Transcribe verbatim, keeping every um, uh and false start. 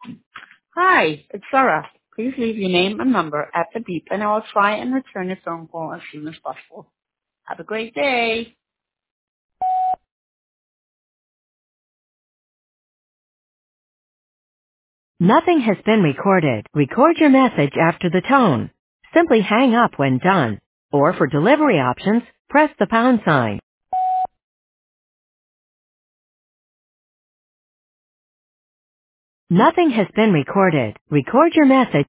Hi, it's Sarah. Please leave your name and number at the beep and I will try and return your phone call as soon as possible. Have a great day. Nothing has been recorded. Record your message after the tone. Simply hang up when done. Or for delivery options, press the pound sign. Nothing has been recorded. Record your message.